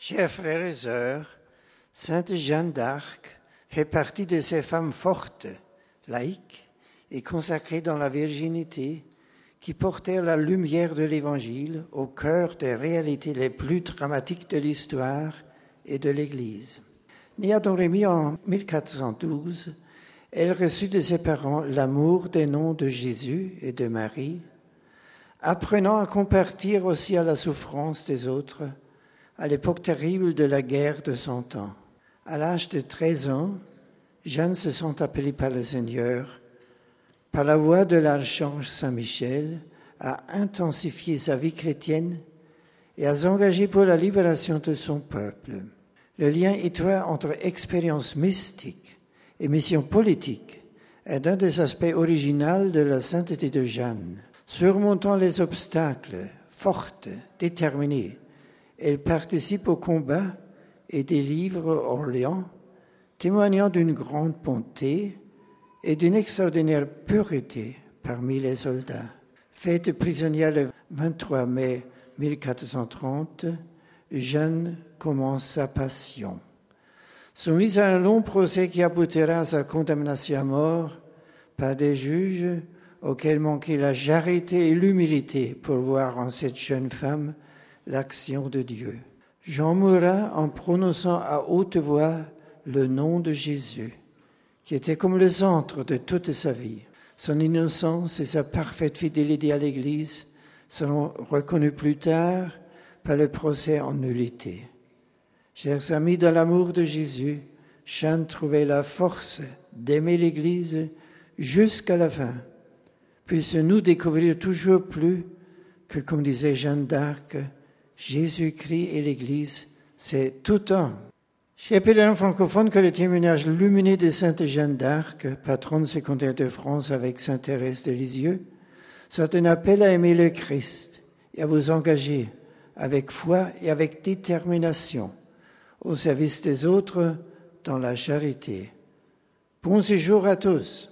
Chers frères et sœurs, Sainte Jeanne d'Arc fait partie de ces femmes fortes, laïques et consacrées dans la virginité, qui portèrent la lumière de l'Évangile au cœur des réalités les plus dramatiques de l'histoire et de l'Église. Née à Domremy en 1412, elle reçut de ses parents l'amour des noms de Jésus et de Marie, apprenant à compatir aussi à la souffrance des autres à l'époque terrible de la guerre de 100 ans. À l'âge de 13 ans, Jeanne se sent appelée par le Seigneur, par la voix de l'archange Saint-Michel, à intensifier sa vie chrétienne et à s'engager pour la libération de son peuple. Le lien étroit entre expérience mystique et mission politique est un des aspects originaux de la sainteté de Jeanne. Surmontant les obstacles, forte, déterminée, elle participe au combat et délivre Orléans, témoignant d'une grande bonté et d'une extraordinaire pureté parmi les soldats. Faite prisonnière le 23 mai 1430, Jeanne commence sa passion. Soumise à un long procès qui aboutira à sa condamnation à mort par des juges auxquels manquait la charité et l'humilité pour voir en cette jeune femme l'action de Dieu. Jean mourra en prononçant à haute voix le nom de Jésus, qui était comme le centre de toute sa vie. Son innocence et sa parfaite fidélité à l'Église seront reconnus plus tard par le procès en nullité. Chers amis, dans l'amour de Jésus, Jeanne trouvait la force d'aimer l'Église jusqu'à la fin. Puisse-nous découvrir toujours plus que, comme disait Jeanne d'Arc, Jésus-Christ et l'Église, c'est tout un. Chers pèlerins francophones, que le témoignage lumineux de Sainte Jeanne d'Arc, patronne secondaire de France avec Sainte Thérèse de Lisieux, soit un appel à aimer le Christ et à vous engager avec foi et avec détermination au service des autres dans la charité. Bon séjour à tous.